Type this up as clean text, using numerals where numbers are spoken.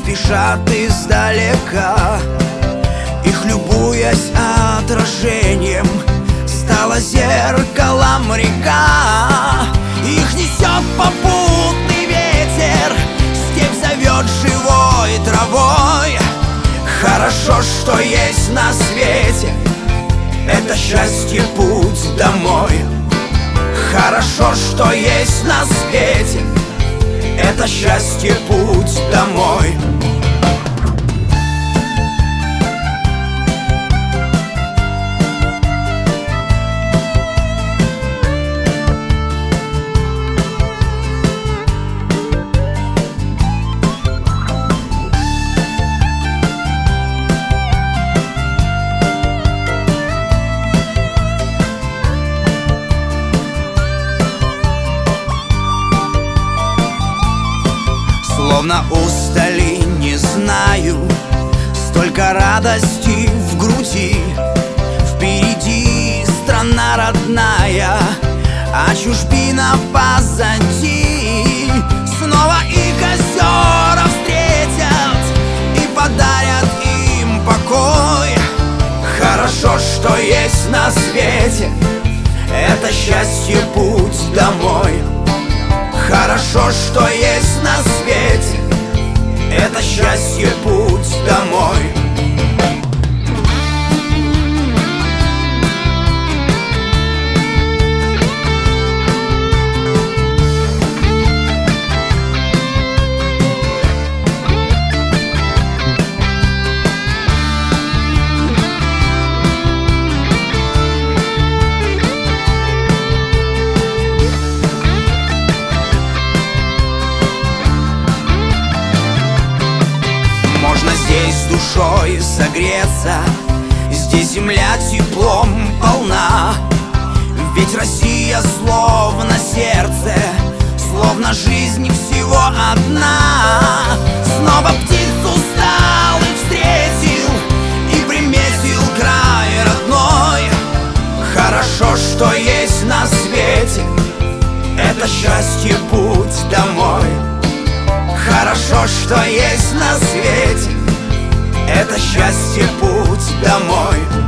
спешат издалека. Их, любуясь отражением, стала зеркалом река. Их несет попутный ветер, степь зовет живой травой. Хорошо, что есть на свете, это счастье путь домой. Хорошо, что есть на свете, это счастье путь домой. Словно устали, не знаю, столько радости в груди. Впереди страна родная, а чужбина позади. Снова их озера встретят и подарят им покой. Хорошо, что есть на свете, это счастье путь домой. Хорошо, что есть на свете, это счастье путь домой. Здесь душой согреться, здесь земля теплом полна. Ведь Россия словно сердце, словно жизнь всего одна. Снова птицу стал и встретил, и приметил край родной. Хорошо, что есть на свете, это счастье путь домой. Хорошо, что есть на свете, это счастье путь домой.